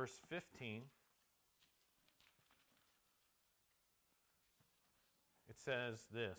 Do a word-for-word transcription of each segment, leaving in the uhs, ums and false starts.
verse fifteen. It says this.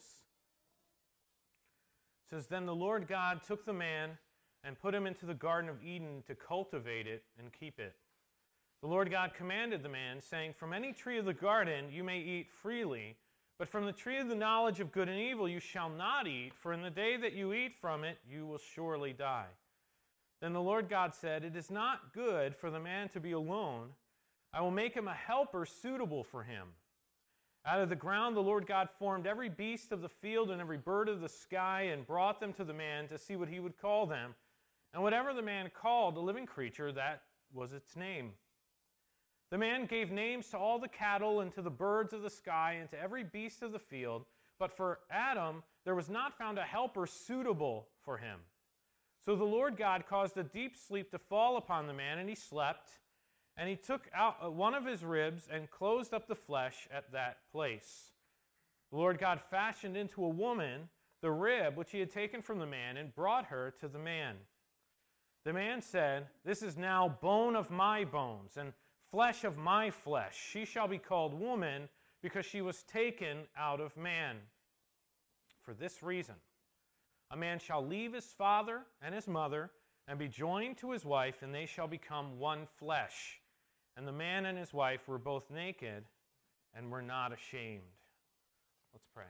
It says, "Then the Lord God took the man and put him into the Garden of Eden to cultivate it and keep it. The Lord God commanded the man, saying, 'From any tree of the garden you may eat freely, but from the tree of the knowledge of good and evil you shall not eat, for in the day that you eat from it you will surely die.' Then the Lord God said, 'It is not good for the man to be alone. I will make him a helper suitable for him.' Out of the ground the Lord God formed every beast of the field and every bird of the sky and brought them to the man to see what he would call them. And whatever the man called a living creature, that was its name. The man gave names to all the cattle and to the birds of the sky and to every beast of the field. But for Adam there was not found a helper suitable for him. So the Lord God caused a deep sleep to fall upon the man, and he slept. And he took out one of his ribs and closed up the flesh at that place. The Lord God fashioned into a woman the rib which he had taken from the man and brought her to the man. The man said, 'This is now bone of my bones and flesh of my flesh. She shall be called woman because she was taken out of man. For this reason, a man shall leave his father and his mother and be joined to his wife, and they shall become one flesh. And the man and his wife were both naked and were not ashamed.'" Let's pray.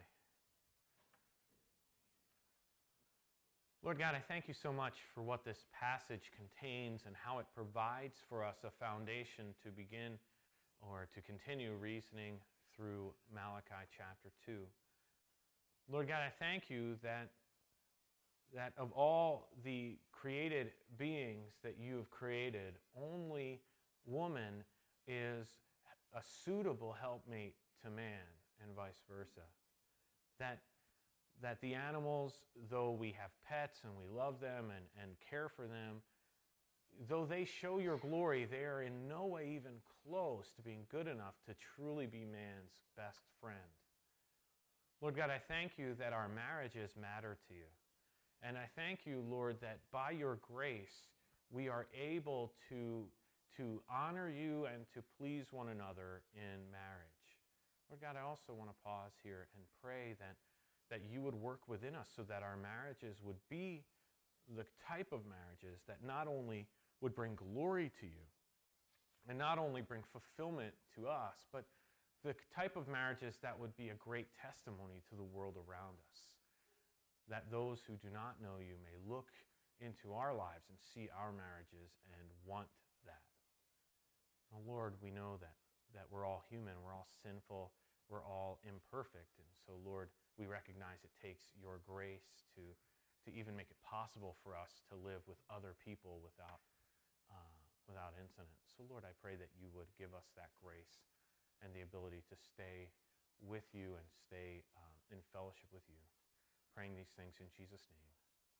Lord God, I thank you so much for what this passage contains and how it provides for us a foundation to begin or to continue reasoning through Malachi chapter two. Lord God, I thank you that, that of all the created beings that you have created, only woman is a suitable helpmate to man, and vice versa. That, that the animals, though we have pets and we love them and, and care for them, though they show your glory, they are in no way even close to being good enough to truly be man's best friend. Lord God, I thank you that our marriages matter to you. And I thank you, Lord, that by your grace we are able to to honor you and to please one another in marriage. Lord God, I also want to pause here and pray that, that you would work within us so that our marriages would be the type of marriages that not only would bring glory to you and not only bring fulfillment to us, but the type of marriages that would be a great testimony to the world around us. That those who do not know you may look into our lives and see our marriages and want that. Now, Lord, we know that, that we're all human, we're all sinful, we're all imperfect. And so, Lord, we recognize it takes your grace to, to even make it possible for us to live with other people without, uh, without incident. So, Lord, I pray that you would give us that grace and the ability to stay with you and stay um, in fellowship with you. Praying these things in Jesus' name.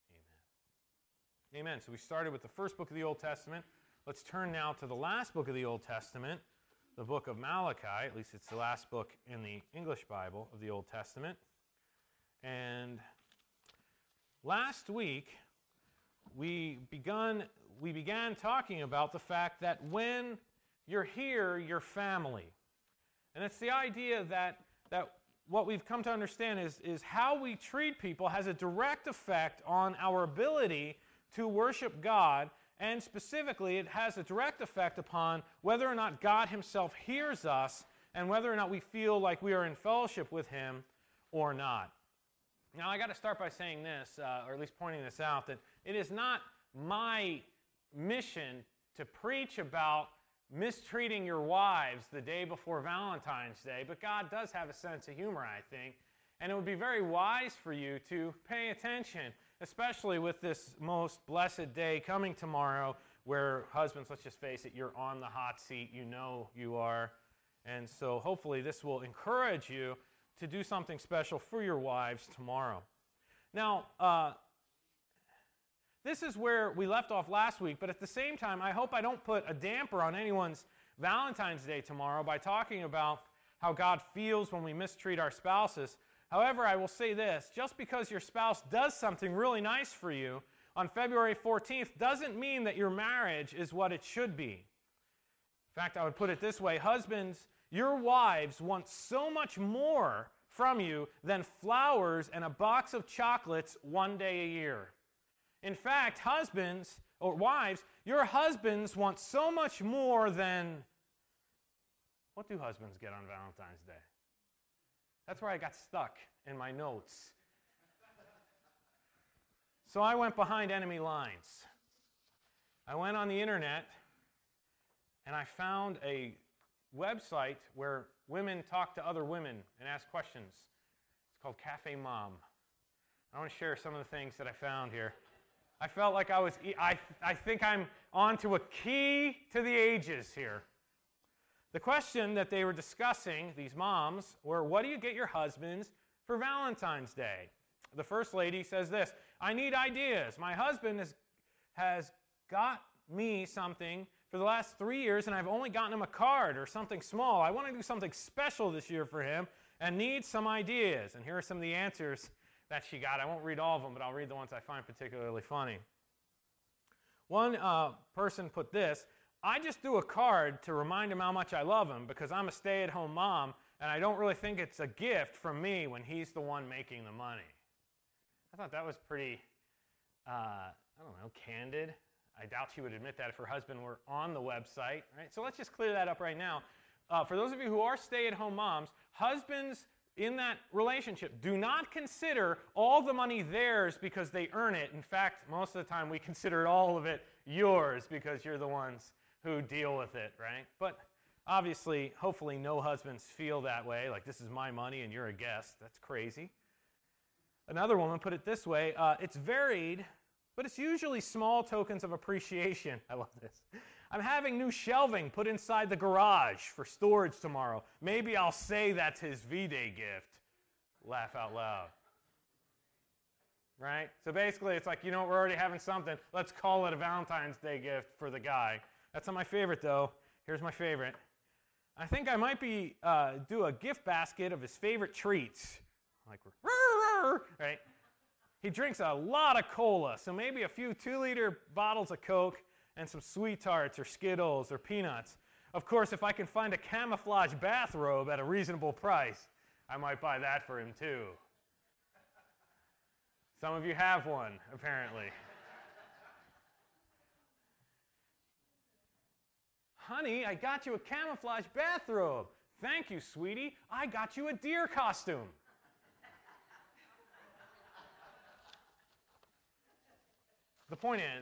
Amen. Amen. So we started with the first book of the Old Testament. Let's turn now to the last book of the Old Testament, the book of Malachi. At least it's the last book in the English Bible of the Old Testament. And last week, we begun, we began talking about the fact that when you're here, you're family. And it's the idea that, that what we've come to understand is, is how we treat people has a direct effect on our ability to worship God. And specifically, it has a direct effect upon whether or not God himself hears us and whether or not we feel like we are in fellowship with him or not. Now, I got to start by saying this, uh, or at least pointing this out, that it is not my mission to preach about mistreating your wives the day before Valentine's Day, but God does have a sense of humor, I think, and it would be very wise for you to pay attention, especially with this most blessed day coming tomorrow, where husbands, let's just face it, you're on the hot seat, you know you are, and so hopefully this will encourage you to do something special for your wives tomorrow. Now, uh, this is where we left off last week, but at the same time, I hope I don't put a damper on anyone's Valentine's Day tomorrow by talking about how God feels when we mistreat our spouses. However, I will say this, just because your spouse does something really nice for you on February fourteenth doesn't mean that your marriage is what it should be. In fact, I would put it this way: husbands, your wives want so much more from you than flowers and a box of chocolates one day a year. In fact, husbands, or wives, your husbands want so much more than... What do husbands get on Valentine's Day? That's where I got stuck in my notes. So I went behind enemy lines. I went on the internet and I found a website where women talk to other women and ask questions. It's called Cafe Mom. I want to share some of the things that I found here. I felt like I was, I, I think I'm onto a key to the ages here. The question that they were discussing, these moms, were, what do you get your husbands for Valentine's Day? The first lady says this: I need ideas. My husband has, has got me something for the last three years, and I've only gotten him a card or something small. I want to do something special this year for him and need some ideas. And here are some of the answers that she got. I won't read all of them, but I'll read the ones I find particularly funny. One uh, person put this: I just do a card to remind him how much I love him because I'm a stay-at-home mom, and I don't really think it's a gift from me when he's the one making the money. I thought that was pretty, uh, I don't know, candid. I doubt she would admit that if her husband were on the website, right? So let's just clear that up right now. Uh, for those of you who are stay-at-home moms, husbands in that relationship do not consider all the money theirs because they earn it. In fact, most of the time we consider all of it yours because you're the ones who deal with it, right? But obviously, hopefully no husbands feel that way, like this is my money and you're a guest. That's crazy. Another woman put it this way: uh, it's varied, but it's usually small tokens of appreciation. I love this. I'm having new shelving put inside the garage for storage tomorrow. Maybe I'll say that's his V-Day gift. Laugh out loud. Right? So basically it's like, you know what, we're already having something. Let's call it a Valentine's Day gift for the guy. That's not my favorite, though. Here's my favorite. I think I might be uh, do a gift basket of his favorite treats. Like, right? He drinks a lot of cola, so maybe a few two-liter bottles of Coke and some Sweet Tarts or Skittles or peanuts. Of course, if I can find a camouflage bathrobe at a reasonable price, I might buy that for him too. Some of you have one, apparently. Honey, I got you a camouflage bathrobe. Thank you, sweetie. I got you a deer costume. The point is,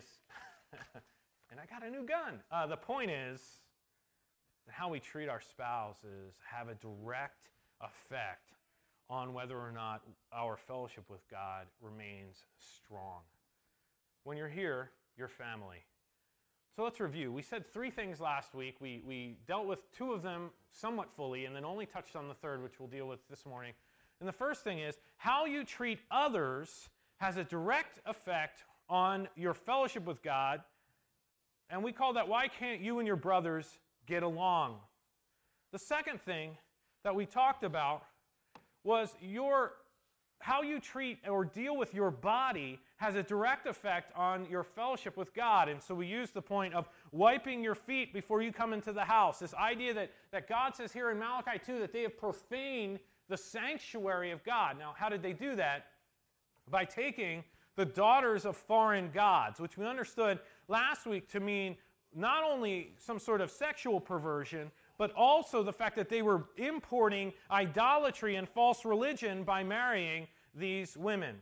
and I got a new gun. Uh, the point is that how we treat our spouses have a direct effect on whether or not our fellowship with God remains strong. When you're here, you're family. So let's review. We said three things last week. We, we dealt with two of them somewhat fully and then only touched on the third, which we'll deal with this morning. And the first thing is, how you treat others has a direct effect on your fellowship with God, and we call that, why can't you and your brothers get along? The second thing that we talked about was your how you treat or deal with your body has a direct effect on your fellowship with God. And so we use the point of wiping your feet before you come into the house. This idea that, that God says here in Malachi two that they have profaned the sanctuary of God. Now, how did they do that? By taking the daughters of foreign gods, which we understood last week to mean not only some sort of sexual perversion, but also the fact that they were importing idolatry and false religion by marrying these women.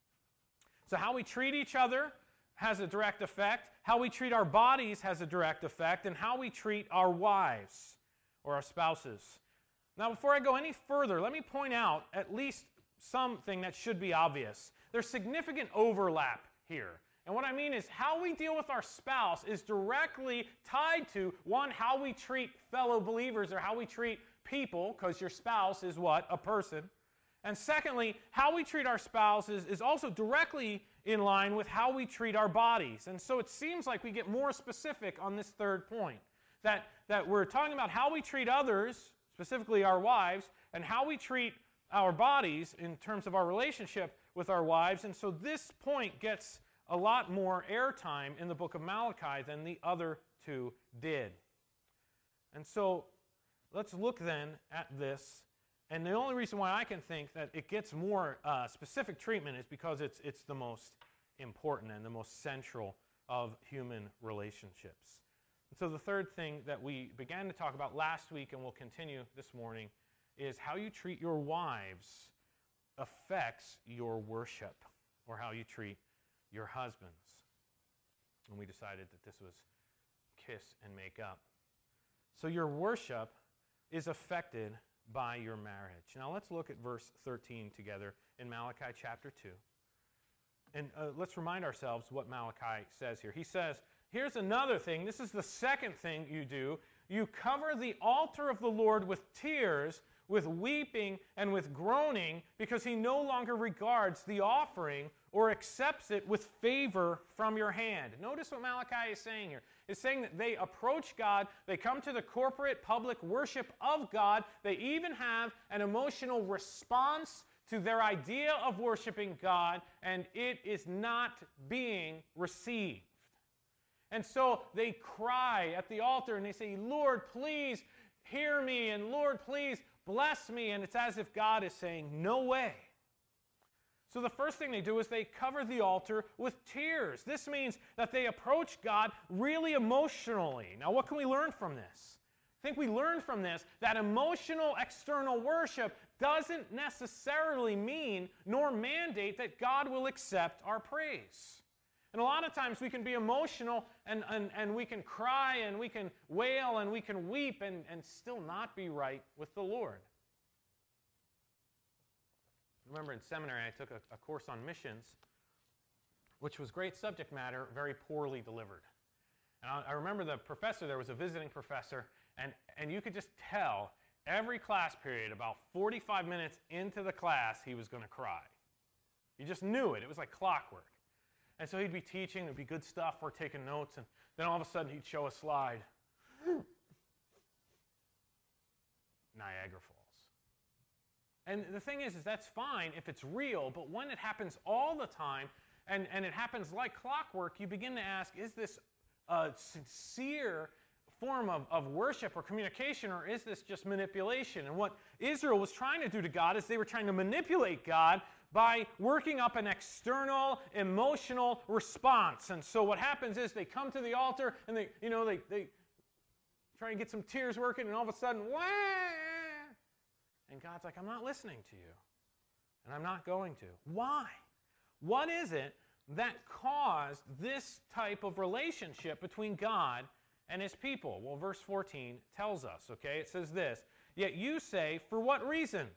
So how we treat each other has a direct effect. How we treat our bodies has a direct effect. And how we treat our wives or our spouses. Now, before I go any further, let me point out at least something that should be obvious. There's significant overlap here. And what I mean is how we deal with our spouse is directly tied to, one, how we treat fellow believers or how we treat people, because your spouse is what? A person. And secondly, how we treat our spouses is also directly in line with how we treat our bodies. And so it seems like we get more specific on this third point, that, that we're talking about how we treat others, specifically our wives, and how we treat our bodies in terms of our relationship with our wives. And so this point gets a lot more airtime in the book of Malachi than the other two did. And so let's look then at this. And the only reason why I can think that it gets more uh, specific treatment is because it's, it's the most important and the most central of human relationships. And so the third thing that we began to talk about last week and will continue this morning is how you treat your wives affects your worship, or how you treat your husbands. And we decided that this was kiss and make up. So your worship is affected by your marriage. Now let's look at verse thirteen together in Malachi chapter two. And uh, let's remind ourselves what Malachi says here. He says, here's another thing. This is the second thing you do. You cover the altar of the Lord with tears, with weeping, and with groaning, because he no longer regards the offering or accepts it with favor from your hand. Notice what Malachi is saying here. It's saying that they approach God, they come to the corporate public worship of God, they even have an emotional response to their idea of worshiping God, and it is not being received. And so they cry at the altar and they say, Lord, please hear me, and Lord, please bless me. And it's as if God is saying, no way. So the first thing they do is they cover the altar with tears. This means that they approach God really emotionally. Now, what can we learn from this? I think we learn from this that emotional external worship doesn't necessarily mean nor mandate that God will accept our praise. And a lot of times we can be emotional and, and, and we can cry and we can wail and we can weep and, and still not be right with the Lord. I remember in seminary I took a, a course on missions, which was great subject matter, very poorly delivered. And I, I remember the professor there was a visiting professor, and, and you could just tell every class period, about forty-five minutes into the class, he was going to cry. You just knew it. It was like clockwork. And so he'd be teaching, there'd be good stuff, we're taking notes, and then all of a sudden he'd show a slide. Niagara Falls. And the thing is, is that's fine if it's real, but when it happens all the time, and, and it happens like clockwork, you begin to ask, is this a sincere form of, of worship or communication, or is this just manipulation? And what Israel was trying to do to God is they were trying to manipulate God by working up an external emotional response. And so what happens is they come to the altar and they, you know, they, they try to get some tears working, and all of a sudden, wah! And God's like, I'm not listening to you. And I'm not going to. Why? What is it that caused this type of relationship between God and his people? Well, verse fourteen tells us, okay? It says this, yet you say, for what reason?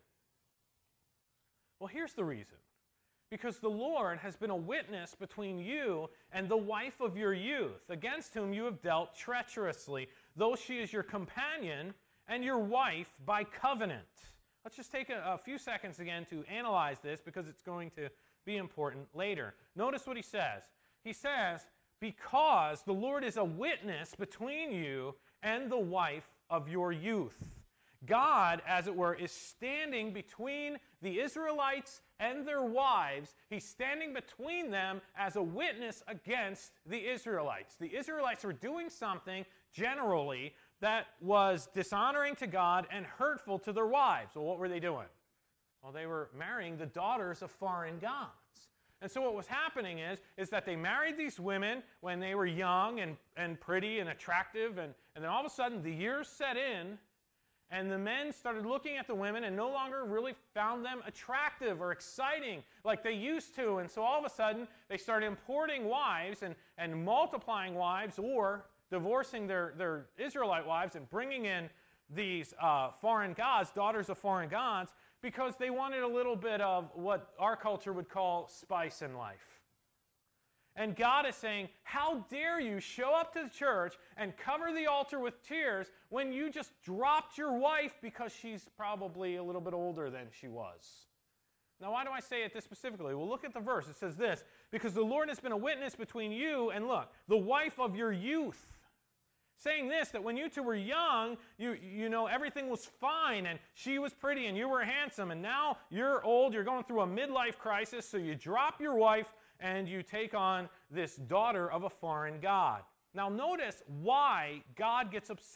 Well, here's the reason. Because the Lord has been a witness between you and the wife of your youth, against whom you have dealt treacherously, though she is your companion and your wife by covenant. Let's just take a, a few seconds again to analyze this, because it's going to be important later. Notice what he says. He says, because the Lord is a witness between you and the wife of your youth. God, as it were, is standing between the Israelites and their wives. He's standing between them as a witness against the Israelites. The Israelites were doing something, generally, that was dishonoring to God and hurtful to their wives. Well, what were they doing? Well, they were marrying the daughters of foreign gods. And so what was happening is, is that they married these women when they were young and, and pretty and attractive, and, and then all of a sudden the years set in, and the men started looking at the women and no longer really found them attractive or exciting like they used to. And so all of a sudden, they started importing wives and, and multiplying wives, or divorcing their, their Israelite wives and bringing in these uh, foreign gods, daughters of foreign gods, because they wanted a little bit of what our culture would call spice in life. And God is saying, how dare you show up to the church and cover the altar with tears when you just dropped your wife because she's probably a little bit older than she was? Now, why do I say it this specifically? Well, look at the verse. It says this, because the Lord has been a witness between you and, look, the wife of your youth. Saying this, that when you two were young, you, you know, everything was fine, and she was pretty, and you were handsome, and now you're old, you're going through a midlife crisis, so you drop your wife, and you take on this daughter of a foreign god. Now notice why God gets upset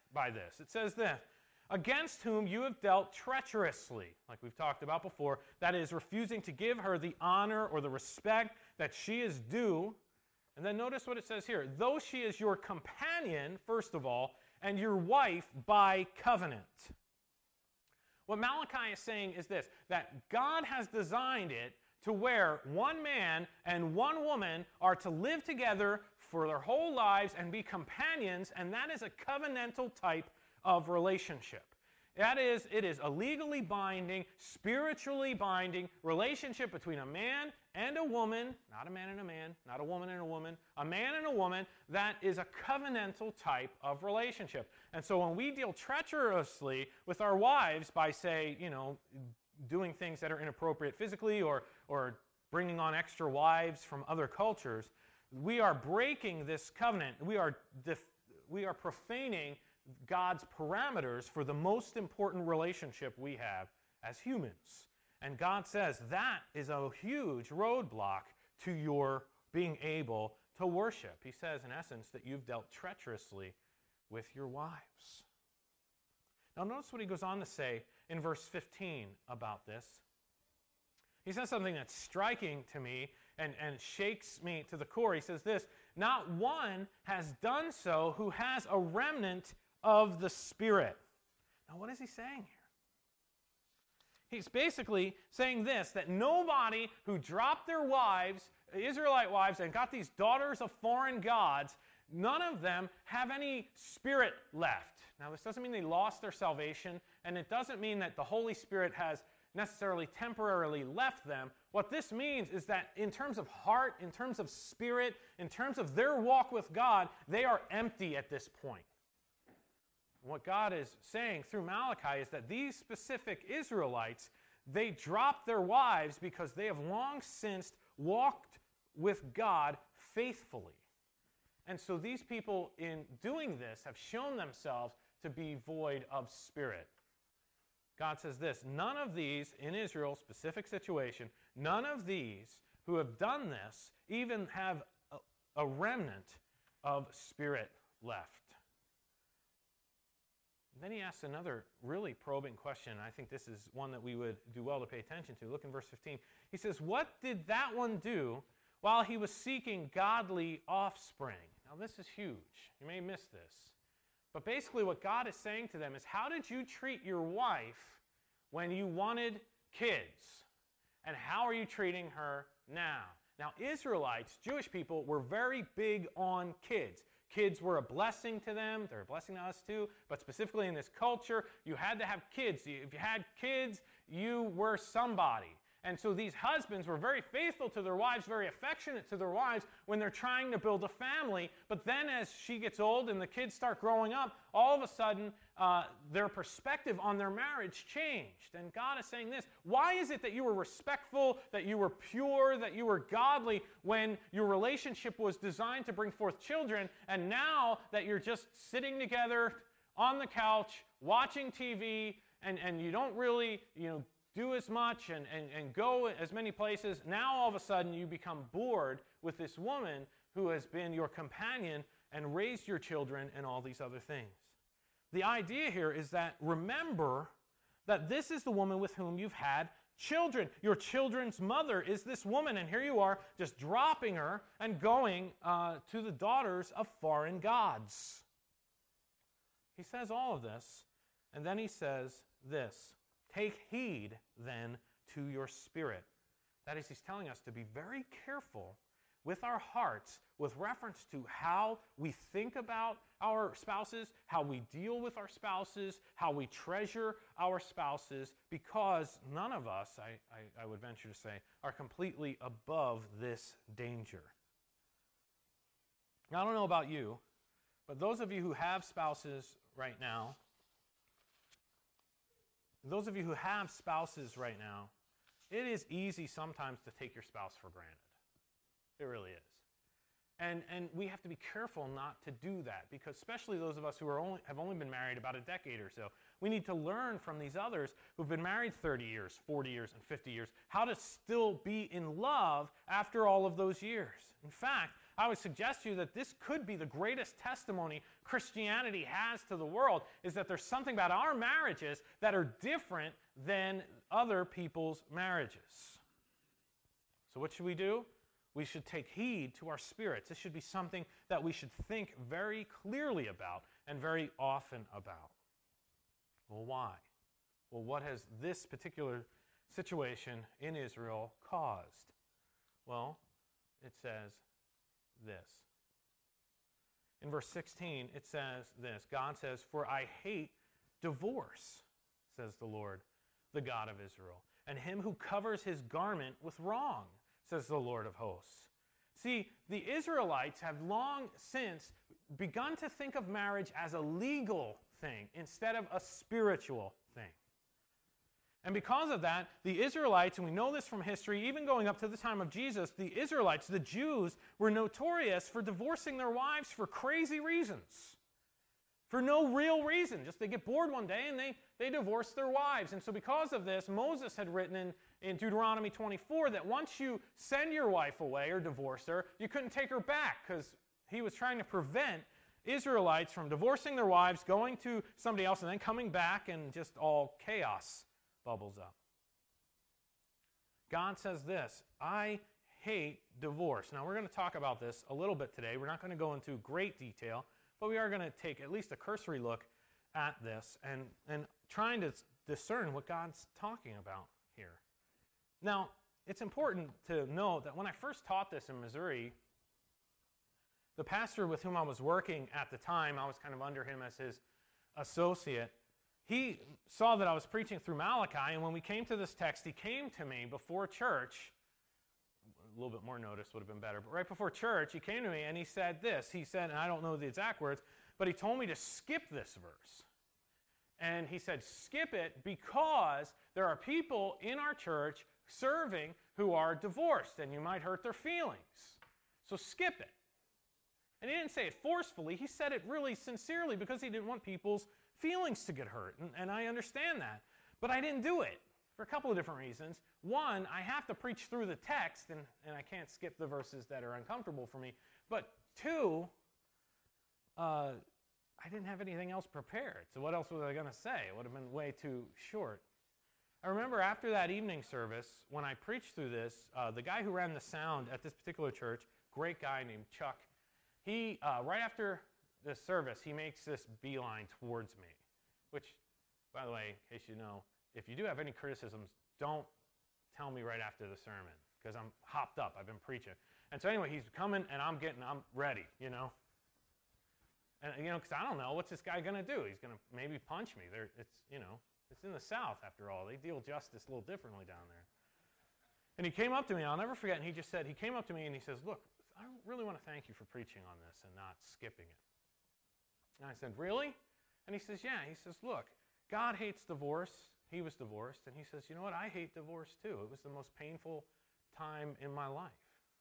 by this. It says this, against whom you have dealt treacherously, like we've talked about before, that is, refusing to give her the honor or the respect that she is due. And then notice what it says here. Though she is your companion, first of all, and your wife by covenant. What Malachi is saying is this, that God has designed it to where one man and one woman are to live together for their whole lives and be companions, and that is a covenantal type of relationship. That is, it is a legally binding, spiritually binding relationship between a man and a woman, not a man and a man, not a woman and a woman, a man and a woman, that is a covenantal type of relationship. And so when we deal treacherously with our wives by, say, you know, doing things that are inappropriate physically or, or bringing on extra wives from other cultures, we are breaking this covenant. We are, def- we are profaning God's parameters for the most important relationship we have as humans. And God says that is a huge roadblock to your being able to worship. He says, in essence, that you've dealt treacherously with your wives. Now notice what he goes on to say in verse fifteen about this. He says something that's striking to me and, and shakes me to the core. He says this, not one has done so who has a remnant of the Spirit. Now, what is he saying here? He's basically saying this, that nobody who dropped their wives, Israelite wives, and got these daughters of foreign gods, none of them have any Spirit left. Now, this doesn't mean they lost their salvation, and it doesn't mean that the Holy Spirit has necessarily temporarily left them. What this means is that in terms of heart, in terms of spirit, in terms of their walk with God, they are empty at this point. What God is saying through Malachi is that these specific Israelites, they dropped their wives because they have long since walked with God faithfully. And so these people, in doing this, have shown themselves to be void of spirit. God says this, none of these, in Israel's specific situation, none of these who have done this even have a, a remnant of spirit left. Then he asks another really probing question, and I think this is one that we would do well to pay attention to. Look in verse fifteen. He says, what did that one do while he was seeking godly offspring? Now this is huge. You may miss this. But basically what God is saying to them is, how did you treat your wife when you wanted kids? And how are you treating her now? Now Israelites, Jewish people, were very big on kids. Kids were a blessing to them. They're a blessing to us too. But specifically in this culture, you had to have kids. If you had kids, you were somebody. And so these husbands were very faithful to their wives, very affectionate to their wives when they're trying to build a family. But then as she gets old and the kids start growing up, all of a sudden uh, their perspective on their marriage changed. And God is saying this, why is it that you were respectful, that you were pure, that you were godly when your relationship was designed to bring forth children, and now that you're just sitting together on the couch, watching T V, and, and you don't really, you know, do as much and, and, and go as many places, now all of a sudden you become bored with this woman who has been your companion and raised your children and all these other things. The idea here is that remember that this is the woman with whom you've had children. Your children's mother is this woman, and here you are just dropping her and going uh, to the daughters of foreign gods. He says all of this, and then he says this, take heed then to your spirit. That is, he's telling us to be very careful with our hearts with reference to how we think about our spouses, how we deal with our spouses, how we treasure our spouses, because none of us, I, I, I would venture to say, are completely above this danger. Now, I don't know about you, but those of you who have spouses right now, those of you who have spouses right now, it is easy sometimes to take your spouse for granted. It really is. And, and we have to be careful not to do that, because especially those of us who are only, have only been married about a decade or so, we need to learn from these others who've been married thirty years, forty years, and fifty years, how to still be in love after all of those years. In fact, I would suggest to you that this could be the greatest testimony Christianity has to the world, is that there's something about our marriages that are different than other people's marriages. So what should we do? We should take heed to our spirits. This should be something that we should think very clearly about and very often about. Well, why? Well, what has this particular situation in Israel caused? Well, it says this. In verse sixteen, it says this. God says, "For I hate divorce, says the Lord, the God of Israel, and him who covers his garment with wrong, says the Lord of hosts." See, the Israelites have long since begun to think of marriage as a legal thing instead of a spiritual thing. And because of that, the Israelites, and we know this from history, even going up to the time of Jesus, the Israelites, the Jews, were notorious for divorcing their wives for crazy reasons. For no real reason. Just they get bored one day and they, they divorce their wives. And so because of this, Moses had written in, in Deuteronomy twenty-four that once you send your wife away or divorce her, you couldn't take her back, because he was trying to prevent Israelites from divorcing their wives, going to somebody else, and then coming back, and just all chaos bubbles up. God says this, "I hate divorce." Now, we're going to talk about this a little bit today. We're not going to go into great detail, but we are going to take at least a cursory look at this and, and trying to discern what God's talking about here. Now, it's important to note that when I first taught this in Missouri, the pastor with whom I was working at the time, I was kind of under him as his associate, he saw that I was preaching through Malachi, and when we came to this text, he came to me before church. A little bit more notice would have been better, but right before church, he came to me and he said this. He said, and I don't know the exact words, but he told me to skip this verse. And he said, skip it because there are people in our church serving who are divorced, and you might hurt their feelings. So skip it. And he didn't say it forcefully. He said it really sincerely because he didn't want people's feelings to get hurt, and, and I understand that. But I didn't do it for a couple of different reasons. One, I have to preach through the text, and, and I can't skip the verses that are uncomfortable for me. But two, uh, I didn't have anything else prepared. So what else was I going to say? It would have been way too short. I remember after that evening service, when I preached through this, uh, the guy who ran the sound at this particular church, great guy named Chuck, he, uh, right after the service, he makes this beeline towards me, which, by the way, in case you know, if you do have any criticisms, don't tell me right after the sermon, because I'm hopped up. I've been preaching. And so anyway, he's coming, and I'm getting, I'm ready, you know. And, you know, because I don't know, what's this guy going to do? He's going to maybe punch me. There, it's, you know, it's in the South, after all. They deal justice a little differently down there. And he came up to me, I'll never forget, and he just said, he came up to me and he says, look, I really want to thank you for preaching on this and not skipping it. And I said, really? And he says, yeah. He says, look, God hates divorce. He was divorced. And he says, you know what? I hate divorce too. It was the most painful time in my life.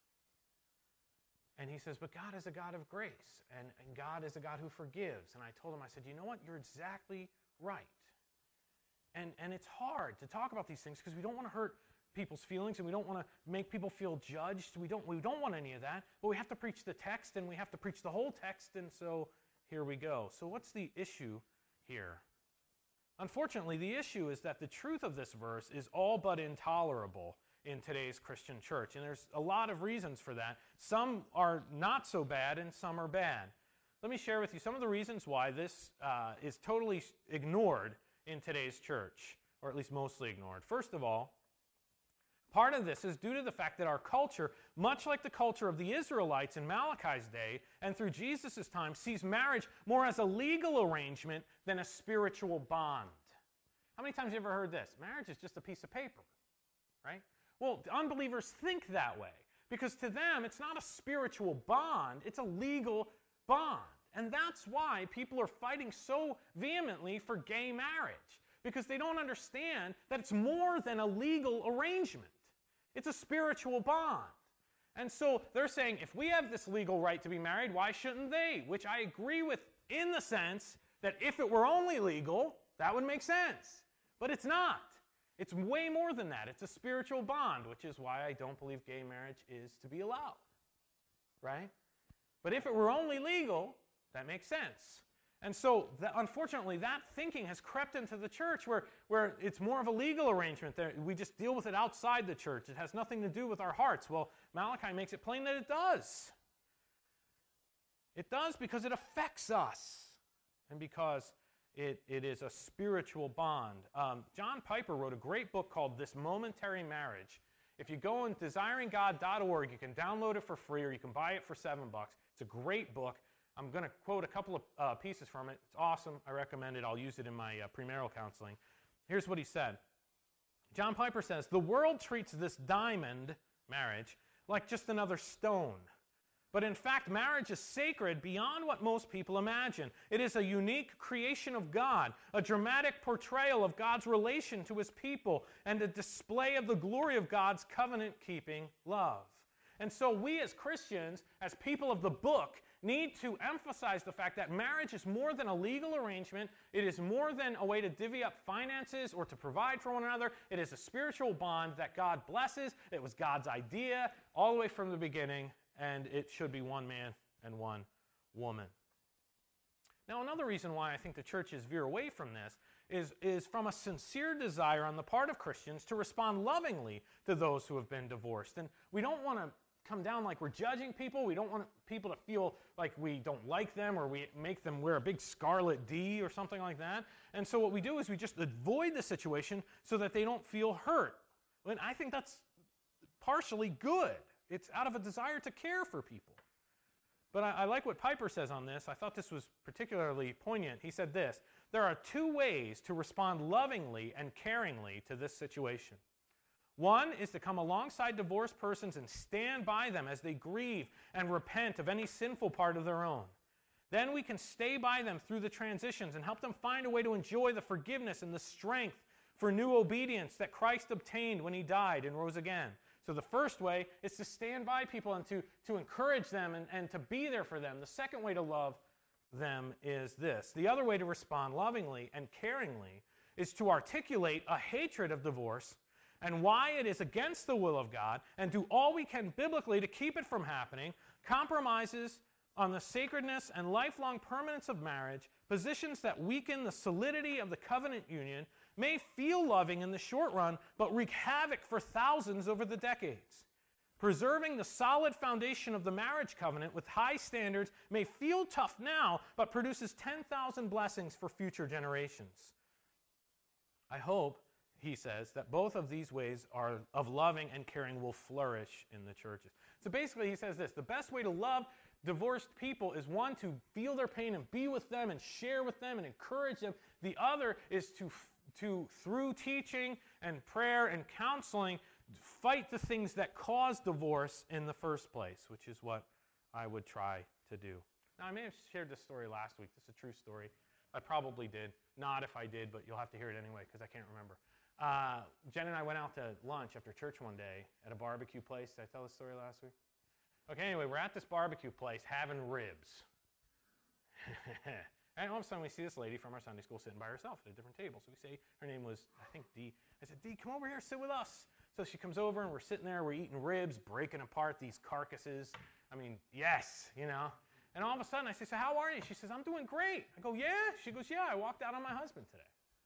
And he says, but God is a God of grace. And, and God is a God who forgives. And I told him, I said, you know what? You're exactly right. And, and it's hard to talk about these things because we don't want to hurt people's feelings, and we don't want to make people feel judged. We don't, we don't want any of that. But we have to preach the text, and we have to preach the whole text. And so here we go. So what's the issue here? Unfortunately, the issue is that the truth of this verse is all but intolerable in today's Christian church. And there's a lot of reasons for that. Some are not so bad, and some are bad. Let me share with you some of the reasons why this uh, is totally ignored in today's church, or at least mostly ignored. First of all, part of this is due to the fact that our culture, much like the culture of the Israelites in Malachi's day and through Jesus' time, sees marriage more as a legal arrangement than a spiritual bond. How many times have you ever heard this? Marriage is just a piece of paper, right? Well, unbelievers think that way because to them it's not a spiritual bond, it's a legal bond. And that's why people are fighting so vehemently for gay marriage, because they don't understand that it's more than a legal arrangement. It's a spiritual bond. And so they're saying, if we have this legal right to be married, why shouldn't they? Which I agree with in the sense that if it were only legal, that would make sense. But it's not. It's way more than that. It's a spiritual bond, which is why I don't believe gay marriage is to be allowed. Right? But if it were only legal, that makes sense. And so, that, unfortunately, that thinking has crept into the church where, where it's more of a legal arrangement. There, we just deal with it outside the church. It has nothing to do with our hearts. Well, Malachi makes it plain that it does. It does because it affects us and because it, it is a spiritual bond. Um, John Piper wrote a great book called This Momentary Marriage. If you go on desiring god dot org, you can download it for free or you can buy it for seven bucks. It's a great book. I'm going to quote a couple of uh, pieces from it. It's awesome. I recommend it. I'll use it in my uh, premarital counseling. Here's what he said. John Piper says, "The world treats this diamond, marriage, like just another stone. But in fact, marriage is sacred beyond what most people imagine. It is a unique creation of God, a dramatic portrayal of God's relation to his people, and a display of the glory of God's covenant-keeping love." And so we as Christians, as people of the book, need to emphasize the fact that marriage is more than a legal arrangement. It is more than a way to divvy up finances or to provide for one another. It is a spiritual bond that God blesses. It was God's idea all the way from the beginning, and it should be one man and one woman. Now, another reason why I think the churches veer away from this is, is from a sincere desire on the part of Christians to respond lovingly to those who have been divorced. And we don't want to come down like we're judging people. We don't want people to feel like we don't like them or we make them wear a big scarlet D or something like that. And so what we do is we just avoid the situation so that they don't feel hurt. And I think that's partially good. It's out of a desire to care for people. But I, I like what Piper says on this. I thought this was particularly poignant. He said this: "There are two ways to respond lovingly and caringly to this situation. One is to come alongside divorced persons and stand by them as they grieve and repent of any sinful part of their own. Then we can stay by them through the transitions and help them find a way to enjoy the forgiveness and the strength for new obedience that Christ obtained when he died and rose again." So the first way is to stand by people and to, to encourage them and, and to be there for them. The second way to love them is this. The other way to respond lovingly and caringly is to articulate a hatred of divorce and why it is against the will of God, and do all we can biblically to keep it from happening, compromises on the sacredness and lifelong permanence of marriage, positions that weaken the solidity of the covenant union, may feel loving in the short run, but wreak havoc for thousands over the decades. Preserving the solid foundation of the marriage covenant with high standards may feel tough now, but produces ten thousand blessings for future generations. I hope, he says, that both of these ways are of loving and caring will flourish in the churches. So basically he says this: the best way to love divorced people is, one, to feel their pain and be with them and share with them and encourage them. The other is to, to through teaching and prayer and counseling, fight the things that cause divorce in the first place, which is what I would try to do. Now, I may have shared this story last week. This is a true story. I probably did. Not if I did, but you'll have to hear it anyway because I can't remember. Uh, Jen and I went out to lunch after church one day at a barbecue place. Did I tell this story last week? Okay, anyway, we're at this barbecue place having ribs. And all of a sudden we see this lady from our Sunday school sitting by herself at a different table. So we say, her name was, I think, Dee. I said, "Dee, come over here, sit with us." So she comes over and we're sitting there, we're eating ribs, breaking apart these carcasses. I mean, yes, you know. And all of a sudden I say, "So how are you?" She says, "I'm doing great." I go, "Yeah?" She goes, "Yeah, I walked out on my husband today."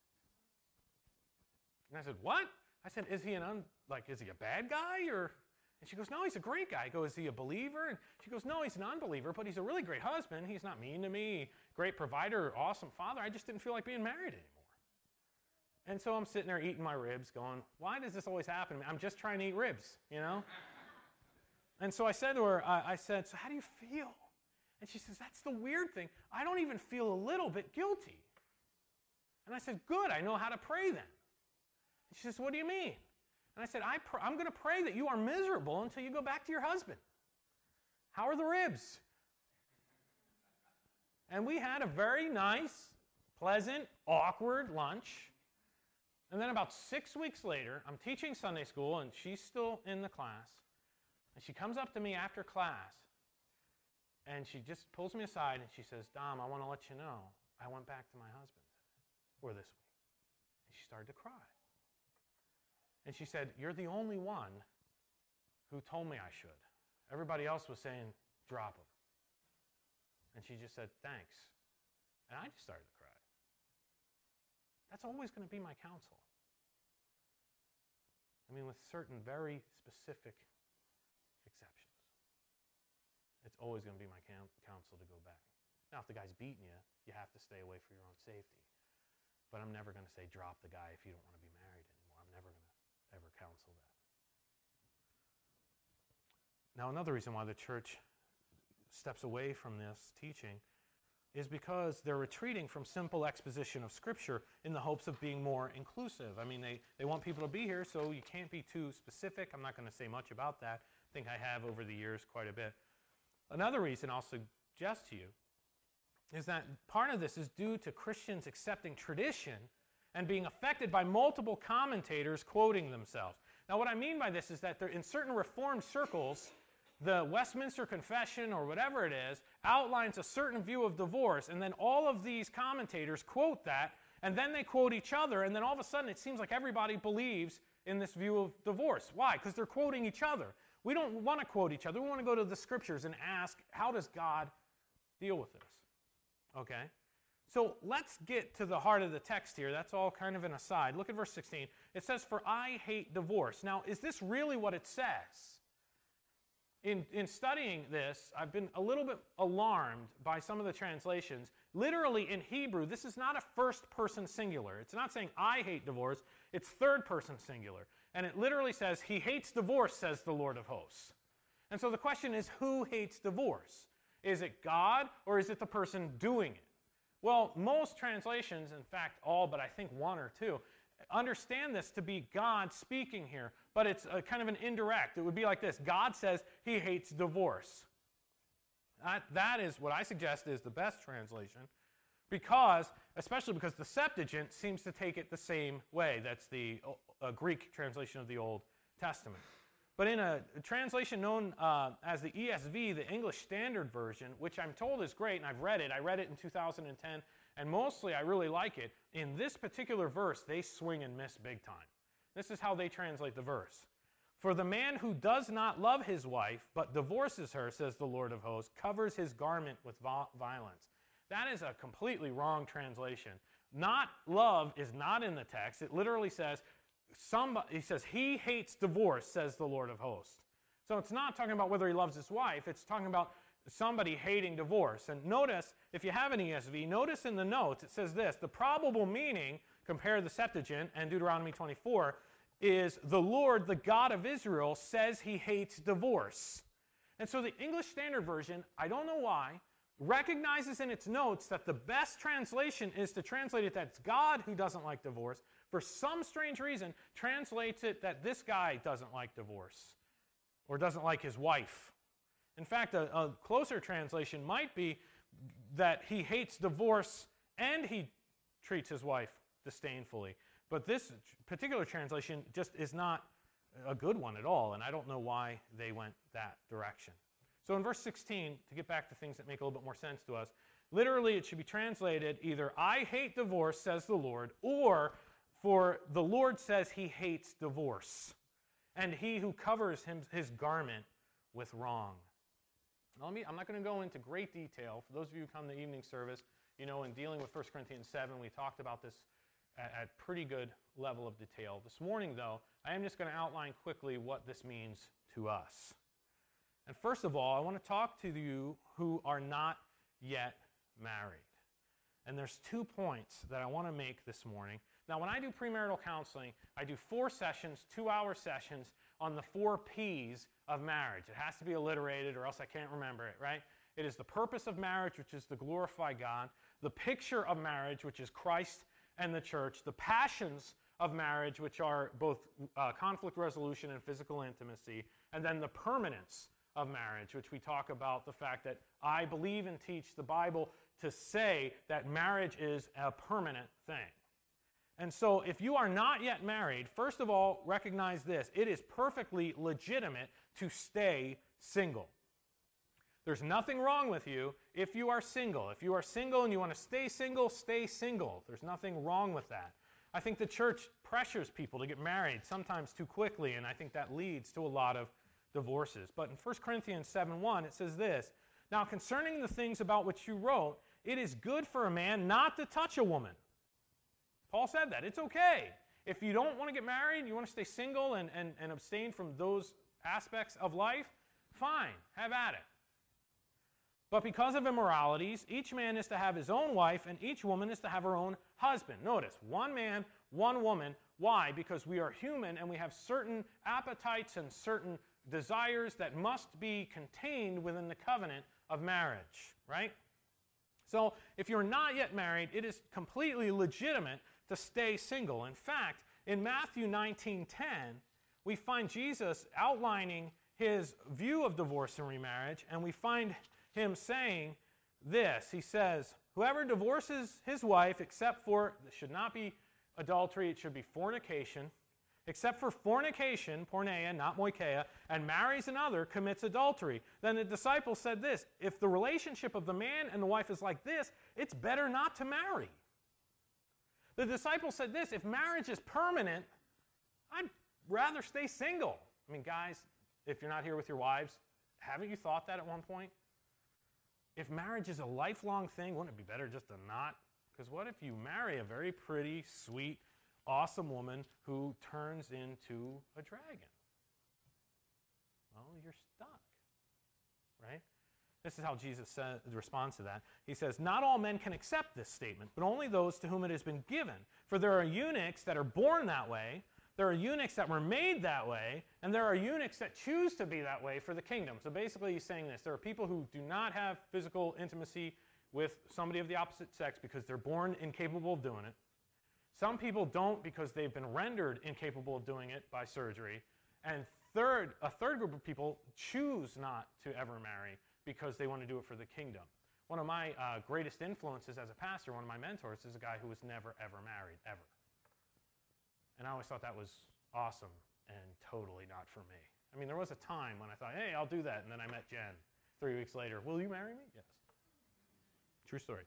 And I said, "What?" I said, "Is he an un, like, is he a bad guy or?" And she goes, "No, he's a great guy." I go, "Is he a believer?" And she goes, "No, he's an unbeliever, but he's a really great husband. He's not mean to me, great provider, awesome father. I just didn't feel like being married anymore." And so I'm sitting there eating my ribs going, why does this always happen to me? I'm just trying to eat ribs, you know? And so I said to her, I, I said, "So how do you feel?" And she says, "That's the weird thing. I don't even feel a little bit guilty." And I said, "Good, I know how to pray then." And she says, "What do you mean?" And I said, I pr- I'm going to pray that you are miserable until you go back to your husband. How are the ribs? And we had a very nice, pleasant, awkward lunch. And then about six weeks later, I'm teaching Sunday school, and she's still in the class. And she comes up to me after class, and she just pulls me aside, and she says, "Dom, I want to let you know, I went back to my husband, or this week." And she started to cry. And she said, "You're the only one who told me I should. Everybody else was saying, drop him." And she just said, thanks. And I just started to cry. That's always going to be my counsel. I mean, with certain very specific exceptions. It's always going to be my counsel to go back. Now, if the guy's beating you, you have to stay away for your own safety. But I'm never going to say, drop the guy if you don't want to be married anymore. I'm never going to ever counsel that. Now, another reason why the church steps away from this teaching is because they're retreating from simple exposition of Scripture in the hopes of being more inclusive. I mean, they, they want people to be here, so you can't be too specific. I'm not going to say much about that. I think I have over the years quite a bit. Another reason I'll suggest to you is that part of this is due to Christians accepting tradition and being affected by multiple commentators quoting themselves. Now, what I mean by this is that there, in certain Reformed circles, the Westminster Confession, or whatever it is, outlines a certain view of divorce, and then all of these commentators quote that, and then they quote each other, and then all of a sudden it seems like everybody believes in this view of divorce. Why? Because they're quoting each other. We don't want to quote each other. We want to go to the Scriptures and ask, how does God deal with this? Okay? So let's get to the heart of the text here. That's all kind of an aside. Look at verse sixteen. It says, for I hate divorce. Now, is this really what it says? In, in studying this, I've been a little bit alarmed by some of the translations. Literally in Hebrew, this is not a first-person singular. It's not saying I hate divorce. It's third-person singular. And it literally says, he hates divorce, says the Lord of hosts. And so the question is, who hates divorce? Is it God, or is it the person doing it? Well, most translations, in fact all but I think one or two, understand this to be God speaking here, but it's a kind of an indirect. It would be like this. God says he hates divorce. That, that is what I suggest is the best translation, because, especially because the Septuagint seems to take it the same way. That's the uh, Greek translation of the Old Testament. But in a, a translation known uh, as the E S V, the English Standard Version, which I'm told is great, and I've read it. I read it in two thousand ten, and mostly I really like it. In this particular verse, they swing and miss big time. This is how they translate the verse. For the man who does not love his wife, but divorces her, says the Lord of hosts, covers his garment with violence. That is a completely wrong translation. Not love is not in the text. It literally says, somebody, he says, he hates divorce, says the Lord of hosts. So it's not talking about whether he loves his wife. It's talking about somebody hating divorce. And notice, if you have an E S V, notice in the notes it says this, the probable meaning, compare the Septuagint and Deuteronomy twenty-four, is the Lord, the God of Israel, says he hates divorce. And so the English Standard Version, I don't know why, recognizes in its notes that the best translation is to translate it that it's God who doesn't like divorce. For some strange reason, translates it that this guy doesn't like divorce or doesn't like his wife. In fact, a, a closer translation might be that he hates divorce and he treats his wife disdainfully. But this particular translation just is not a good one at all, and I don't know why they went that direction. So in verse sixteen, to get back to things that make a little bit more sense to us, literally it should be translated either, I hate divorce, says the Lord, or for the Lord says he hates divorce, and he who covers him, his garment with wrong. Now, let me, I'm not going to go into great detail. For those of you who come to evening service, you know, in dealing with First Corinthians seven, we talked about this at, at pretty good level of detail. This morning, though, I am just going to outline quickly what this means to us. And first of all, I want to talk to you who are not yet married. And there's two points that I want to make this morning. Now, when I do premarital counseling, I do four sessions, two-hour sessions on the four P's of marriage. It has to be alliterated or else I can't remember it, right? It is the purpose of marriage, which is to glorify God, the picture of marriage, which is Christ and the church, the passions of marriage, which are both uh, conflict resolution and physical intimacy, and then the permanence of marriage, which we talk about the fact that I believe and teach the Bible to say that marriage is a permanent thing. And so if you are not yet married, first of all, recognize this. It is perfectly legitimate to stay single. There's nothing wrong with you if you are single. If you are single and you want to stay single, stay single. There's nothing wrong with that. I think the church pressures people to get married sometimes too quickly, and I think that leads to a lot of divorces. But in First Corinthians seven one, it says this, Now, concerning the things about which you wrote, it is good for a man not to touch a woman. Paul said that. It's okay. If you don't want to get married, you want to stay single and, and, and abstain from those aspects of life, fine, have at it. But because of immoralities, each man is to have his own wife, and each woman is to have her own husband. Notice, one man, one woman. Why? Because we are human and we have certain appetites and certain desires that must be contained within the covenant of marriage, right? So if you're not yet married, it is completely legitimate to stay single. In fact, in Matthew nineteen ten, we find Jesus outlining his view of divorce and remarriage, and we find him saying this. He says, whoever divorces his wife except for, it should not be adultery, it should be fornication, except for fornication, porneia, not moikeia, and marries another, commits adultery. Then the disciples said this, if the relationship of the man and the wife is like this, it's better not to marry. The disciples said this, if marriage is permanent, I'd rather stay single. I mean, guys, if you're not here with your wives, haven't you thought that at one point? If marriage is a lifelong thing, wouldn't it be better just to not? Because what if you marry a very pretty, sweet, awesome woman who turns into a dragon? Well, you're stuck, right? This is how Jesus says, responds to that. He says, not all men can accept this statement, but only those to whom it has been given. For there are eunuchs that are born that way, there are eunuchs that were made that way, and there are eunuchs that choose to be that way for the kingdom. So basically he's saying this. There are people who do not have physical intimacy with somebody of the opposite sex because they're born incapable of doing it. Some people don't because they've been rendered incapable of doing it by surgery. And third, a third group of people choose not to ever marry because they want to do it for the kingdom. One of my uh, greatest influences as a pastor, one of my mentors, is a guy who was never, ever married, ever. And I always thought that was awesome and totally not for me. I mean, there was a time when I thought, hey, I'll do that. And then I met Jen three weeks later. Will you marry me? Yes. True story.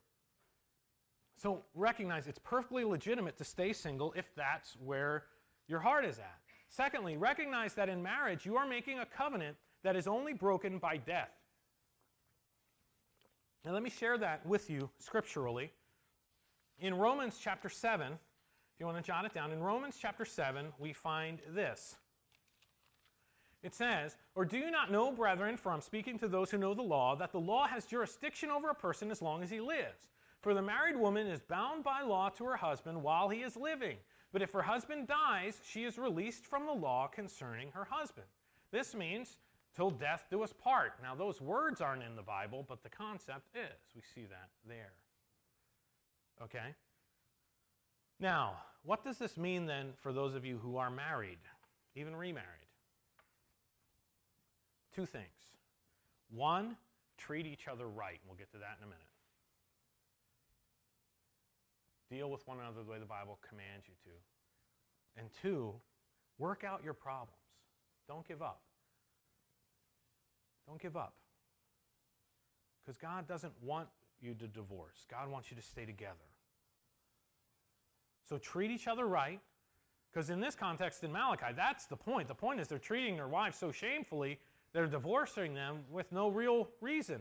So recognize it's perfectly legitimate to stay single if that's where your heart is at. Secondly, recognize that in marriage you are making a covenant that is only broken by death. Now let me share that with you scripturally. In Romans chapter seven, if you want to jot it down, in Romans chapter seven we find this. It says, or do you not know, brethren, for I'm speaking to those who know the law, that the law has jurisdiction over a person as long as he lives? For the married woman is bound by law to her husband while he is living. But if her husband dies, she is released from the law concerning her husband. This means, till death do us part. Now those words aren't in the Bible, but the concept is. We see that there. Okay? Now, what does this mean then for those of you who are married, even remarried? Two things. One, treat each other right. We'll get to that in a minute. Deal with one another the way the Bible commands you to. And two, work out your problems. Don't give up. Don't give up. Because God doesn't want you to divorce. God wants you to stay together. So treat each other right, because in this context in Malachi, that's the point. The point is they're treating their wives so shamefully, they're divorcing them with no real reason.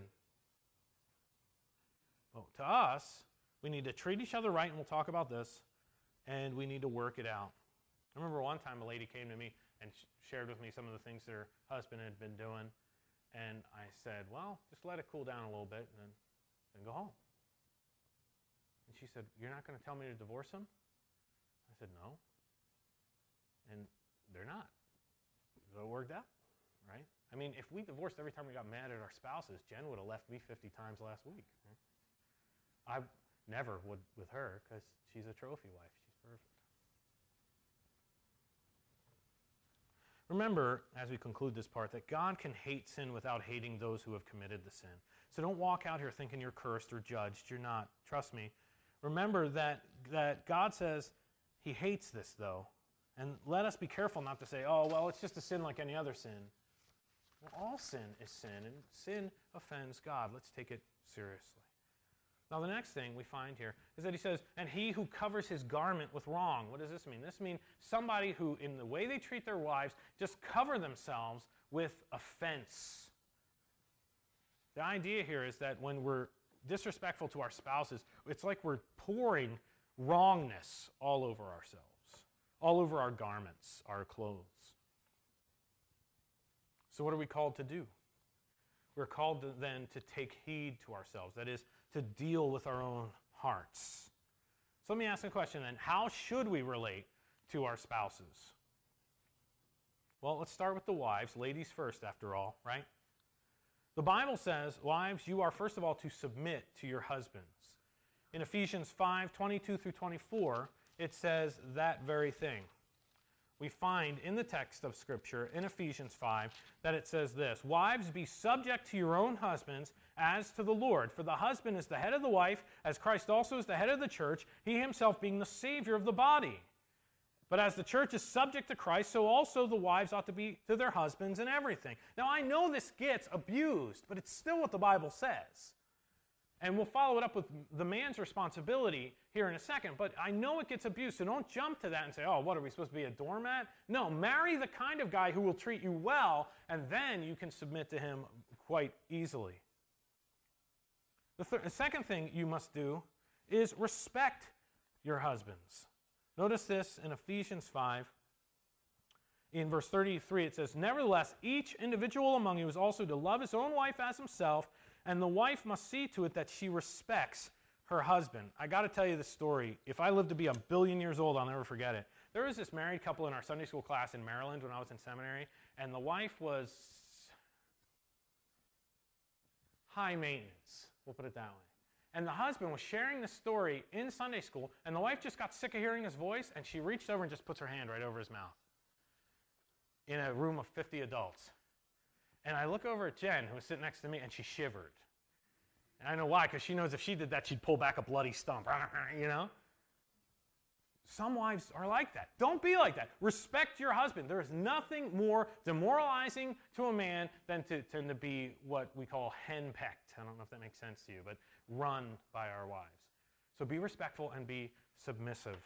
Well, to us, we need to treat each other right, and we'll talk about this, and we need to work it out. I remember one time a lady came to me and shared with me some of the things her husband had been doing, and I said, well, just let it cool down a little bit and then, then go home. And she said, you're not going to tell me to divorce him? I said, no. And they're not. So it worked out, right? I mean, if we divorced every time we got mad at our spouses, Jen would have left me fifty times last week. Right? I never would with her because she's a trophy wife. She's perfect. Remember, as we conclude this part, that God can hate sin without hating those who have committed the sin. So don't walk out here thinking you're cursed or judged. You're not. Trust me. Remember that, that God says he hates this, though. And let us be careful not to say, oh, well, it's just a sin like any other sin. Well, all sin is sin, and sin offends God. Let's take it seriously. Now, the next thing we find here is that he says, and he who covers his garment with wrong. What does this mean? This means somebody who, in the way they treat their wives, just cover themselves with offense. The idea here is that when we're disrespectful to our spouses, it's like we're pouring wrongness all over ourselves, all over our garments, our clothes. So what are we called to do? We're called to, then to take heed to ourselves, that is, to deal with our own hearts. So let me ask a question then. How should we relate to our spouses? Well, let's start with the wives. Ladies first, after all, right? The Bible says, wives, you are first of all to submit to your husbands. In Ephesians five, twenty-two through twenty-four, it says that very thing. We find in the text of Scripture, in Ephesians five, that it says this, wives, be subject to your own husbands as to the Lord. For the husband is the head of the wife, as Christ also is the head of the church, he himself being the Savior of the body. But as the church is subject to Christ, so also the wives ought to be to their husbands in everything. Now, I know this gets abused, but it's still what the Bible says. And we'll follow it up with the man's responsibility here in a second, but I know it gets abused, so don't jump to that and say, oh, what, are we supposed to be a doormat? No, marry the kind of guy who will treat you well, and then you can submit to him quite easily. The, th- the second thing you must do is respect your husbands. Notice this in Ephesians five. In verse thirty-three, it says, nevertheless, each individual among you is also to love his own wife as himself, and the wife must see to it that she respects her husband. I got to tell you this story. If I live to be a billion years old, I'll never forget it. There was this married couple in our Sunday school class in Maryland when I was in seminary, and the wife was high maintenance, we'll put it that way. And the husband was sharing the story in Sunday school, and the wife just got sick of hearing his voice, and she reached over and just puts her hand right over his mouth in a room of fifty adults. And I look over at Jen, who was sitting next to me, and she shivered. And I know why, because she knows if she did that, she'd pull back a bloody stump, you know? Some wives are like that. Don't be like that. Respect your husband. There is nothing more demoralizing to a man than to, than to be what we call henpecked. I don't know if that makes sense to you, but run by our wives. So be respectful and be submissive.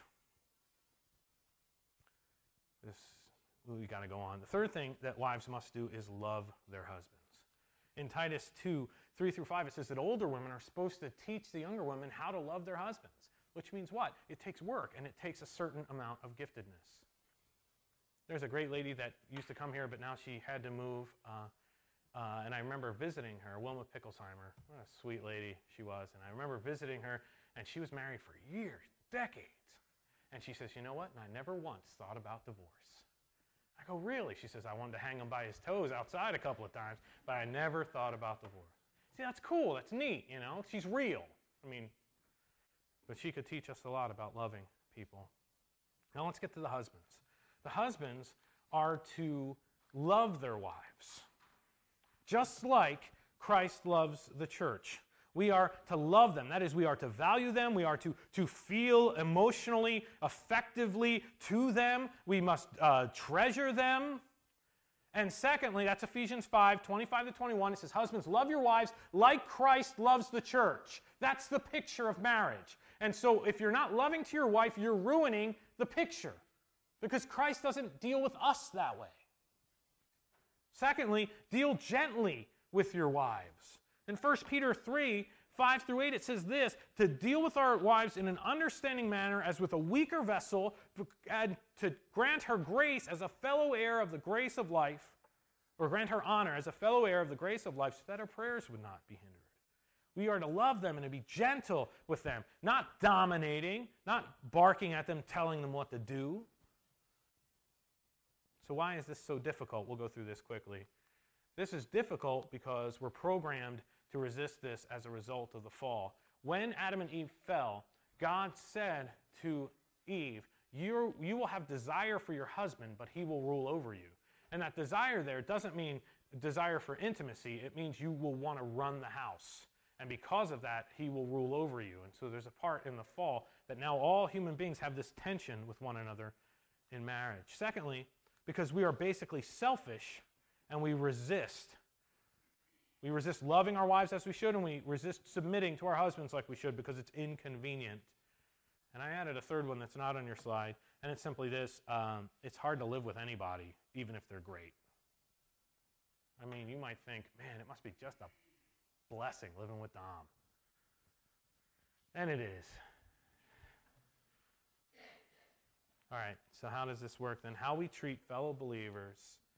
This, we got to go on. The third thing that wives must do is love their husbands. In Titus two, three through five, it says that older women are supposed to teach the younger women how to love their husbands. Which means what? It takes work, and it takes a certain amount of giftedness. There's a great lady that used to come here, but now she had to move, uh, uh, and I remember visiting her, Wilma Picklesheimer. What a sweet lady she was, and I remember visiting her, and she was married for years, decades. And she says, you know what? And I never once thought about divorce. I go, really? She says, I wanted to hang him by his toes outside a couple of times, but I never thought about divorce. See, that's cool. That's neat, you know? She's real. I mean, but she could teach us a lot about loving people. Now let's get to the husbands. The husbands are to love their wives, just like Christ loves the church. We are to love them. That is, we are to value them. We are to, to feel emotionally, effectively to them. We must uh, treasure them. And secondly, that's Ephesians five, twenty-five to twenty-one. It says, husbands, love your wives like Christ loves the church. That's the picture of marriage. And so if you're not loving to your wife, you're ruining the picture, because Christ doesn't deal with us that way. Secondly, deal gently with your wives. In First Peter three, five through eight, it says this, to deal with our wives in an understanding manner as with a weaker vessel, and to grant her grace as a fellow heir of the grace of life, or grant her honor as a fellow heir of the grace of life, so that her prayers would not be hindered. We are to love them and to be gentle with them, not dominating, not barking at them, telling them what to do. So why is this so difficult? We'll go through this quickly. This is difficult because we're programmed to resist this as a result of the fall. When Adam and Eve fell, God said to Eve, you you will have desire for your husband, but he will rule over you. And that desire there doesn't mean desire for intimacy. It means you will want to run the house. And because of that, he will rule over you. And so there's a part in the fall that now all human beings have this tension with one another in marriage. Secondly, because we are basically selfish and we resist. We resist loving our wives as we should, and we resist submitting to our husbands like we should because it's inconvenient. And I added a third one that's not on your slide, and it's simply this. Um, it's hard to live with anybody, even if they're great. I mean, you might think, man, it must be just a blessing living with Dom. And it is. All right, so how does this work then? How we treat fellow believers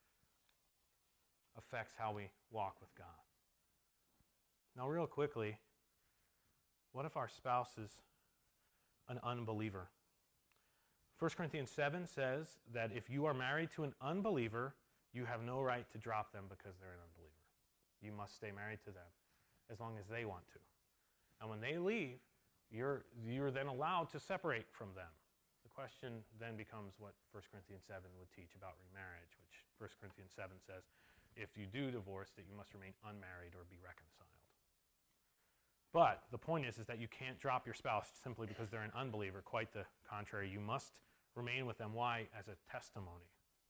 affects how we walk with God. Now, real quickly, what if our spouse is an unbeliever? First Corinthians seven says that if you are married to an unbeliever, you have no right to drop them because they're an unbeliever. You must stay married to them as long as they want to. And when they leave, you're, you're then allowed to separate from them. The question then becomes what First Corinthians seven would teach about remarriage, which First Corinthians seven says, if you do divorce, that you must remain unmarried or be reconciled. But the point is, is that you can't drop your spouse simply because they're an unbeliever. Quite the contrary. You must remain with them. Why? As a testimony.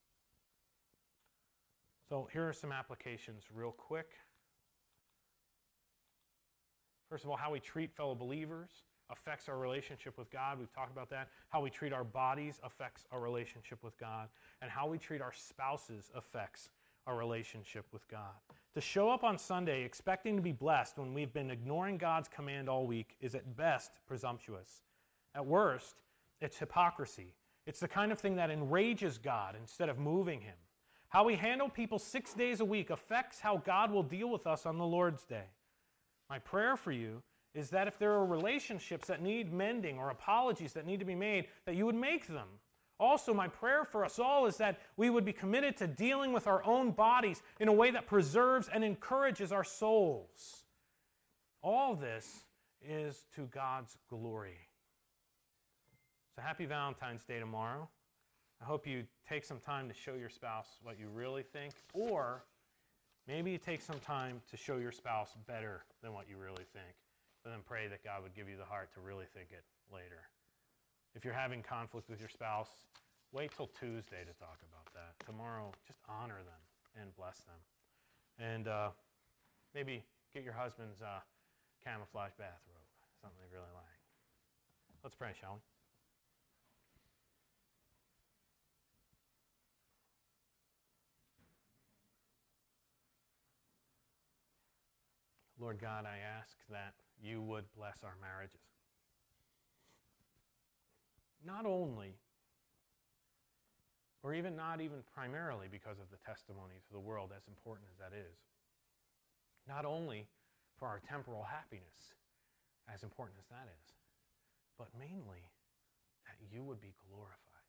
So here are some applications real quick. First of all, how we treat fellow believers affects our relationship with God. We've talked about that. How we treat our bodies affects our relationship with God. And how we treat our spouses affects our relationship with God. To show up on Sunday expecting to be blessed when we've been ignoring God's command all week is at best presumptuous. At worst, it's hypocrisy. It's the kind of thing that enrages God instead of moving Him. How we handle people six days a week affects how God will deal with us on the Lord's Day. My prayer for you is that if there are relationships that need mending or apologies that need to be made, that you would make them. Also, my prayer for us all is that we would be committed to dealing with our own bodies in a way that preserves and encourages our souls. All this is to God's glory. So happy Valentine's Day tomorrow. I hope you take some time to show your spouse what you really think, or maybe you take some time to show your spouse better than what you really think, but then pray that God would give you the heart to really think it later. If you're having conflict with your spouse, wait till Tuesday to talk about that. Tomorrow, just honor them and bless them. And uh, maybe get your husband's uh, camouflage bathrobe, something they really like. Let's pray, shall we? Lord God, I ask that you would bless our marriages. Not only, or even not even primarily because of the testimony to the world, as important as that is. Not only for our temporal happiness, as important as that is, but mainly that you would be glorified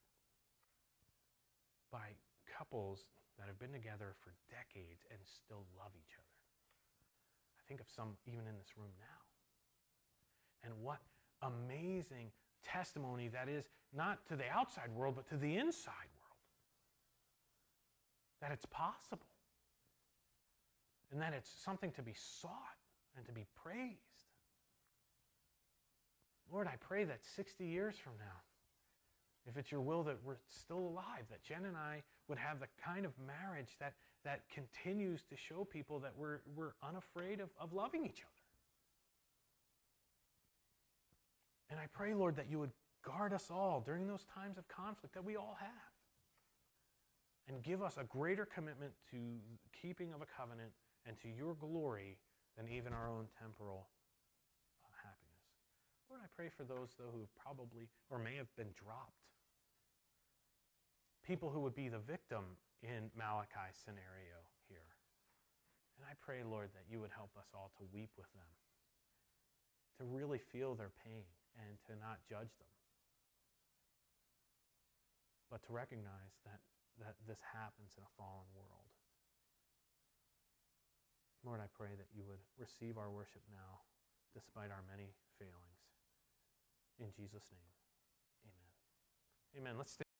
by couples that have been together for decades and still love each other. I think of some even in this room now. And what amazing testimony that is, not to the outside world, but to the inside world. That it's possible. And that it's something to be sought and to be praised. Lord, I pray that sixty years from now, if it's your will that we're still alive, that Jen and I would have the kind of marriage that, that continues to show people that we're, we're unafraid of, of loving each other. And I pray, Lord, that you would guard us all during those times of conflict that we all have. And give us a greater commitment to keeping of a covenant and to your glory than even our own temporal uh, happiness. Lord, I pray for those, though, who have probably or may have been dropped. People who would be the victim in Malachi's scenario here. And I pray, Lord, that you would help us all to weep with them, to really feel their pain and to not judge them, but to recognize that, that this happens in a fallen world. Lord, I pray that you would receive our worship now, despite our many failings. In Jesus' name, amen. Amen. Let's stay.